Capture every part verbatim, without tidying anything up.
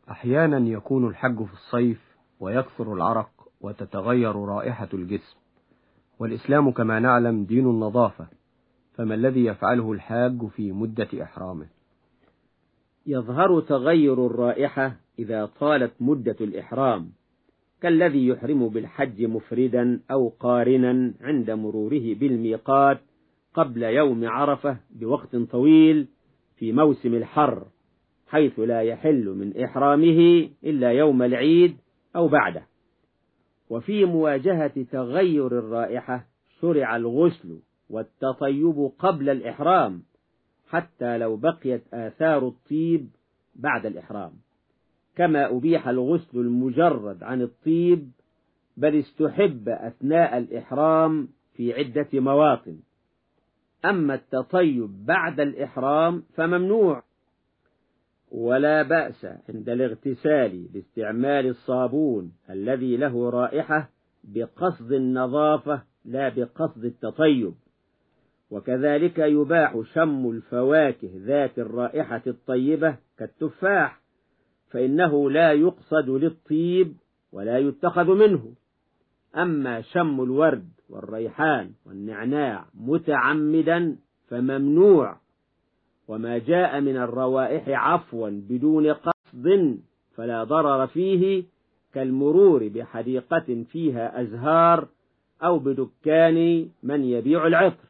أحيانا يكون الحج في الصيف ويكثر العرق وتتغير رائحة الجسم، والإسلام كما نعلم دين النظافة، فما الذي يفعله الحاج في مدة إحرامه؟ يظهر تغير الرائحة إذا طالت مدة الإحرام، كالذي يحرم بالحج مفردا أو قارنا عند مروره بالميقات قبل يوم عرفة بوقت طويل في موسم الحر، حيث لا يحل من إحرامه إلا يوم العيد أو بعده. وفي مواجهة تغير الرائحة شرع الغسل والتطيب قبل الإحرام، حتى لو بقيت آثار الطيب بعد الإحرام، كما أبيح الغسل المجرد عن الطيب، بل استحب أثناء الإحرام في عدة مواطن. أما التطيب بعد الإحرام فممنوع، ولا بأس عند الاغتسال باستعمال الصابون الذي له رائحة بقصد النظافة لا بقصد التطيب. وكذلك يباح شم الفواكه ذات الرائحة الطيبة كالتفاح، فإنه لا يقصد للطيب ولا يتخذ منه. أما شم الورد والريحان والنعناع متعمدا فممنوع، وما جاء من الروائح عفوا بدون قصد فلا ضرر فيه، كالمرور بحديقة فيها أزهار أو بدكان من يبيع العطر.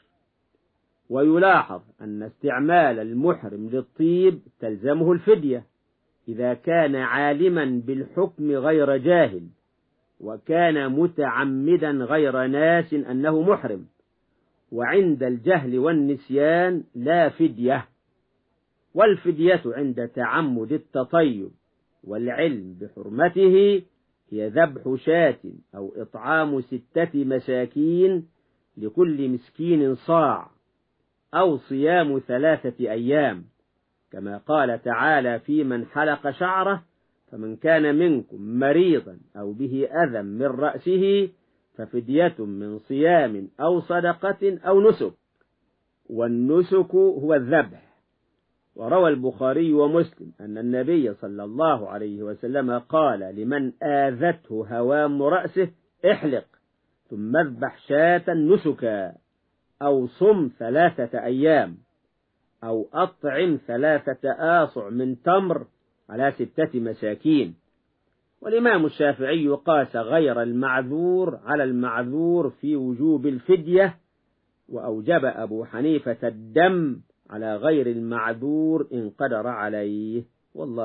ويلاحظ أن استعمال المحرم للطيب تلزمه الفدية إذا كان عالما بالحكم غير جاهل، وكان متعمدا غير ناس أنه محرم. وعند الجهل والنسيان لا فدية. والفدية عند تعمد التطيب والعلم بحرمته هي ذبح شاة أو إطعام ستة مساكين لكل مسكين صاع، أو صيام ثلاثة أيام، كما قال تعالى في من حلق شعره: فمن كان منكم مريضا أو به أذى من رأسه ففدية من صيام أو صدقة أو نسك. والنسك هو الذبح. وروى البخاري ومسلم أن النبي صلى الله عليه وسلم قال لمن آذته هوام رأسه: احلق ثم اذبح شاة نسكا، أو صم ثلاثة أيام، أو أطعم ثلاثة آصع من تمر على ستة مساكين. والإمام الشافعي قاس غير المعذور على المعذور في وجوب الفدية، وأوجب أبو حنيفة الدم على غير المعذور إن قدر عليه، والله